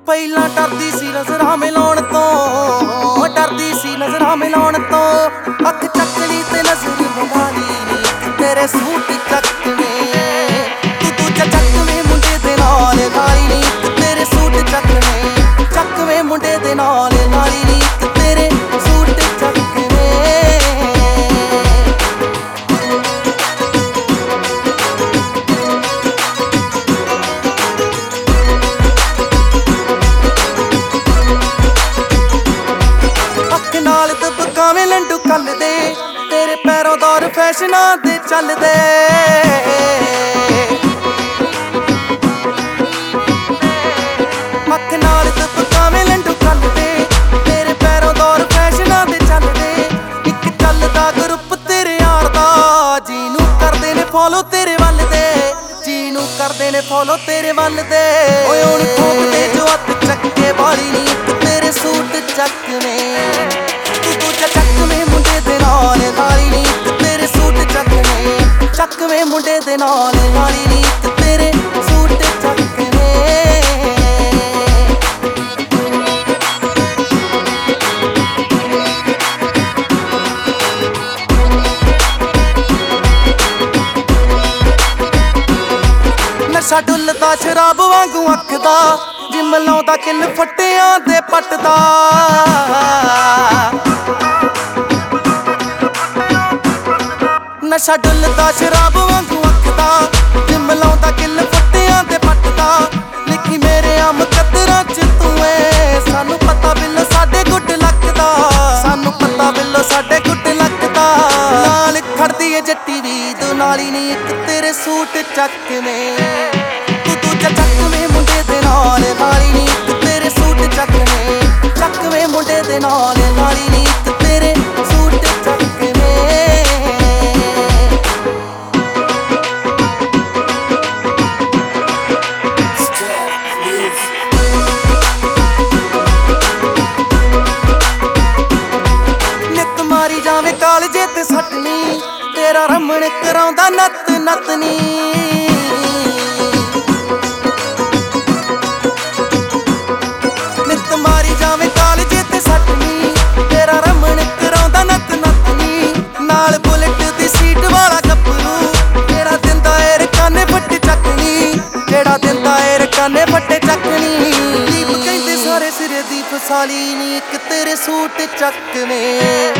ਪਹਿਲਾਂ ਡਰਦੀ ਸੀ ਨਜ਼ਰਾਂ ਮਿਲਾਉਣ ਤੋਂ, ਡਰਦੀ ਸੀ ਨਜ਼ਰਾਂ ਮਿਲਾਉਣ ਤੋਂ। ਅੱਖ ਚੱਕ ਲਈ ਤੇ ਨਜ਼ਰ ਮੰਗਾ ਲਈ, ਤੇਰੇ ਸੂਟ ਚੱਕਵੇਂ ਤੂੰ ਦੂਜਾ ਚੱਕਵੇਂ ਮੁੰਡੇ ਦੇ ਨਾਲ ਨਾਲੀ ਨੀ, ਤੇਰੇ ਸੂਟ ਚੱਕਵੇਂ ਮੁੰਡੇ ਦੇ ਨਾਲ ਨਾਲੀ ਨੀ, ਤੇਰੇ ਸੂਟ ਚੱਕਵੇਂ। ਅੱਖ ਨਾਲ ਦਬਕਾਵੇਂ ਲੰਡੂ ਕੱਲਦੇ, ਤੇਰੇ ਪੈਰੋਂ ਦੌਰ ਫੈਸ਼ਨਾਂ ਦੇ ਚੱਲਦੇ। ਅੱਖ ਨਾਲ ਦਬਕਾਵੇਂ ਲੰਡੂ ਕੱਲਦੇ, ਤੇਰੇ ਪੈਰੋਂ ਦੌਰ ਫੈਸ਼ਨਾਂ ਦੇ ਚੱਲਦੇ। ਇੱਕ ਚੱਲਦਾ ਗਰੁੱਪ ਤੇਰੇ ਯਾਰ ਦਾ, ਜਿਹਨੂੰ ਕਰਦੇ ਨੇ ਫੋਲੋ ਤੇਰੇ ਵੱਲ ਦੇ, ਜਿਹਨੂੰ ਕਰਦੇ ਨੇ ਫੋਲੋ ਤੇਰੇ ਵੱਲ ਦੇ। ਓਏ ਹੁਣ ਠੋਕਦੇ ਜੋ ਹੱਥ ਚੱਕੇ ਵਾਲੀ ਨੀ, ਤੇਰੇ ਸੂਟ ਚੱਕਵੇਂ ਤੂੰ ਦੂਜਾ ਚੱਕਵੇਂ ਮੁੰਡੇ ਦੇ ਨਾਲ ਨਾਲੀ ਨੀ, ਤੇਰੇ ਸੂਟ ਚੱਕਵੇਂ ਮੁੰਡੇ ਦੇ ਨਾਲ ਨਾਲੀ ਨੀ, ਤੇਰੇ ਸੂਟ ਚੱਕਵੇਂ। ਨਸ਼ਾ ਡੁੱਲਦਾ ਸ਼ਰਾਬ ਵਾਂਗੂ ਅੱਖ ਦਾ, ਜਿਮ ਲਾਉਂਦਾ ਕਿੱਲ ਫੱਟਿਆਂ ਦੇ ਪੱਟ ਦਾ। ਨਸ਼ਾ ਡੁੱਲਦਾ ਸ਼ਰਾਬ ਵਾਂਗੂ ਅੱਖ ਦਾ, ਜਿਮ ਲਾਉਂਦਾ ਕਿੱਲ ਫੱਟਿਆਂ ਦੇ ਪੱਟ ਦਾ। ਲਿਖੀ ਮੇਰੇ ਆ ਮੁਕੱਦਰਾਂ ਚ ਤੂੰ ਏ, ਸਾਨੂੰ ਪਤਾ ਬਿੱਲੋ ਸਾਡੇ ਗੁੱਡ ਲੱਗਦਾ, ਸਾਨੂੰ ਪਤਾ ਬਿੱਲੋ ਸਾਡੇ ਗੁੱਡ ਲੱਗਦਾ। ਨਾਲ ਖੜਦੀ ਏ ਜੱਟੀ ਵੀ ਤੂੰ ਨਾਲੀ ਨੀ, ਇੱਕ ਤੇਰੇ ਸੂਟ ਚੱਕਵੇਂ ਤੂੰ ਦੂਜਾ ਚੱਕਵੇਂ ਮੁੰਡੇ ਦੇ ਨਾਲ ਨਾਲੀ ਨੀ, ਤੇਰੇ ਸੂਟ ਚੱਕਵੇਂ ਮੁੰਡੇ ਦੇ ਨਾਲ ਨਾਲੀ ਨੀ, ਤੇਰੇ ਸੂਟ ਚੱਕਵੇਂ। ਨਿੱਤ ਮਾਰੀ ਜਾਵੇਂ ਕਾਲਜੇ ਤੇ ਸੱਟ ਨੀ, ਤੇਰਾ ਰਮਣ ਕਰਾਉਂਦਾ ਨੱਤ ਨੱਤ ਨੀ। ਨਿੱਤ ਮਾਰੀ ਜਾਵੇਂ ਕਾਲਜੇ ਤੇ ਸੱਟ ਨੀ, ਤੇਰਾ ਰਮਣ ਕਰਾਉਂਦਾ ਨੱਤ ਨੱਤ ਨੀ। ਨਾਲ ਬੁਲਟ ਦੀ ਸੀਟ ਵਾਲਾ ਗੱਭਰੂ, ਜਿਹੜਾ ਦਿੰਦਾ ਏ ਰਕਾਨੇ ਫੱਟੇ ਚੱਕਣੀ, ਜਿਹੜਾ ਦਿੰਦਾ ਏ ਰਕਾਨੇ ਫੱਟੇ ਚੱਕਣੀ। ਦੀਪ ਕਹਿੰਦੇ ਸਾਰੇ ਸਿਰੇ ਦੀ ਫਸਾਲੀ ਨੀ, ਇੱਕ ਤੇਰੇ ਸੂਟ ਚੱਕਵੇਂ